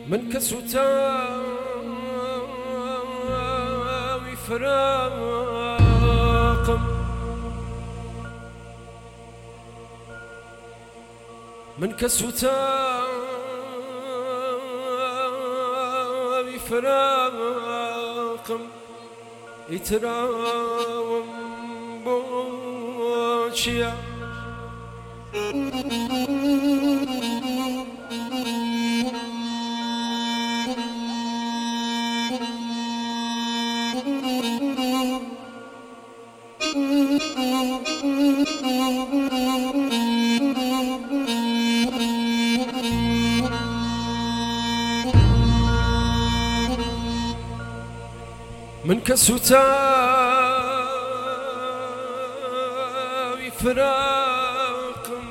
من كسوتاوي فراقم من كسوتاوي فراقم يتراوم بوشيا من كسوتاوي فراقم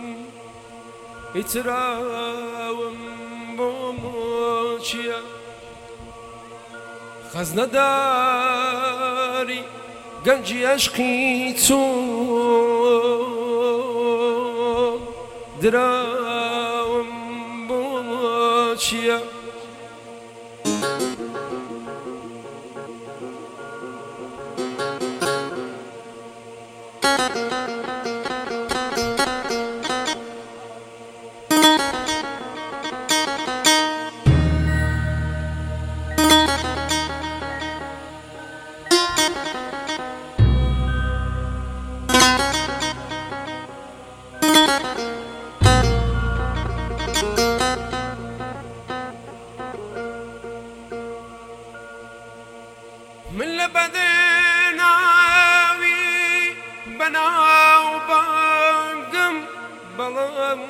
يتراوم بوشيا خزنة داري قنجي عشقي تو دراوم بوشيا من لبدنا بنا وباقم بلام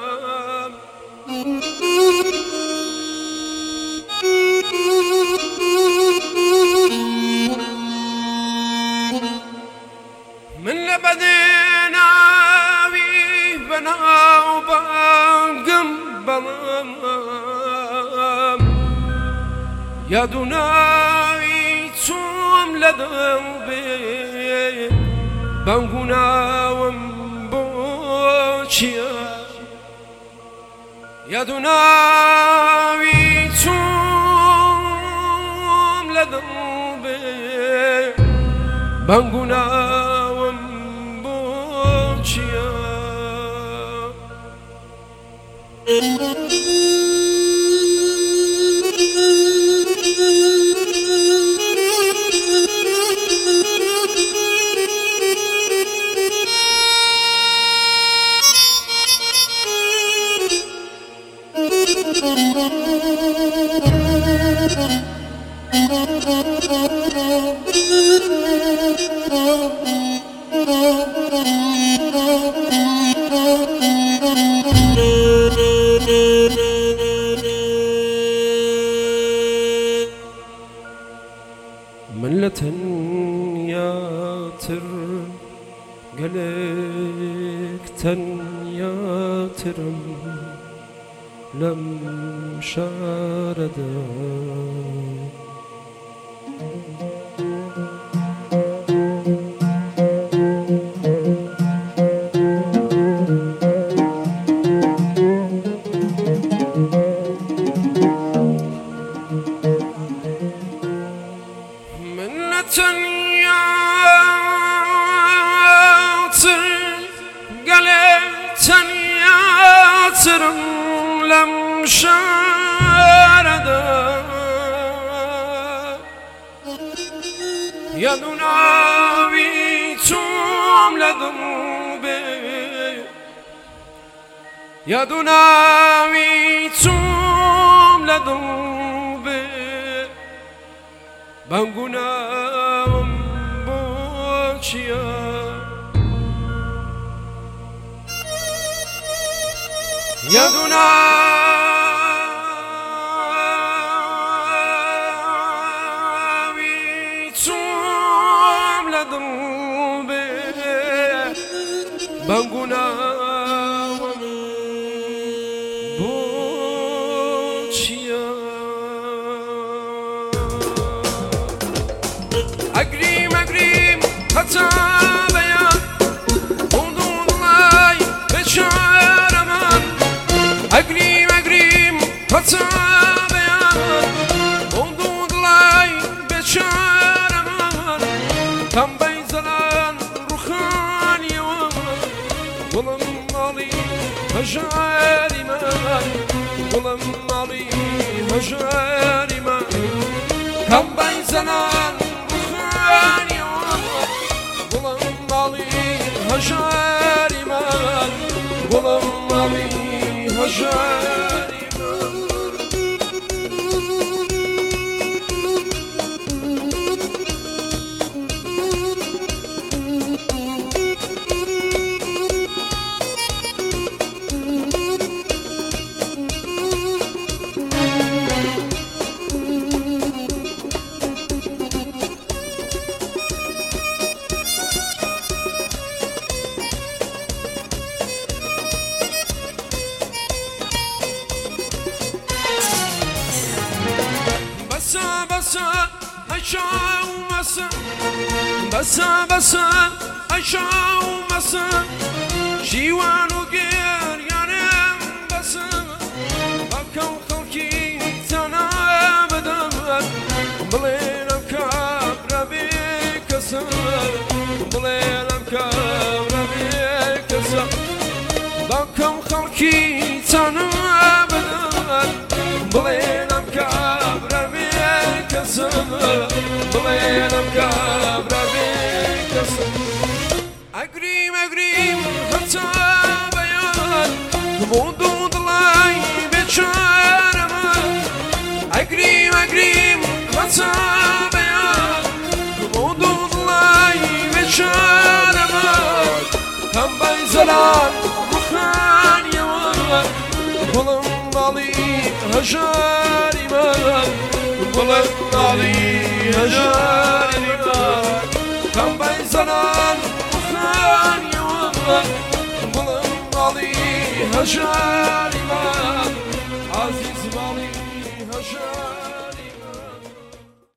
من لبدنا بنا وباقم بلام يا دناي توم لذنبي بانقنا ومبوشيا يا دناي توم لذنبي بانقنا ومبوشيا ملة ياتر قلك ياترم لم شاردا لم شاردا يا دناوي توم لذنبي يا دناوي توم لذنبي بانقنا ومبوشيا يا دناوي توم لذنبي بانقنا ومبوشيا أقريم أقريم حتى بيان وضوء الله بشار أمان أقريم أقريم حتى گلم مالی هجاری من کم بیزنن بخانی گلم مالی هجاری من گلم مالی هجاری بسا بسا عشاو مسا جیوانو گریانم بسا بکم خلکی تنها بدم بلینم کبر بیکسم بلینم کبر بیکسم بکم خلکی تنها بدم بلینم کبر بیکسم بلینم کبر اگریم اگریم حتی بیان موندو دلای بیچارم اگریم اگریم حتی بیان موندو دلای بیچارم هم بیزلان بخانی من گلم مالی هجاری من گلم مالی هجاری من هم بیزلان بخانی من گلم مالی هجاری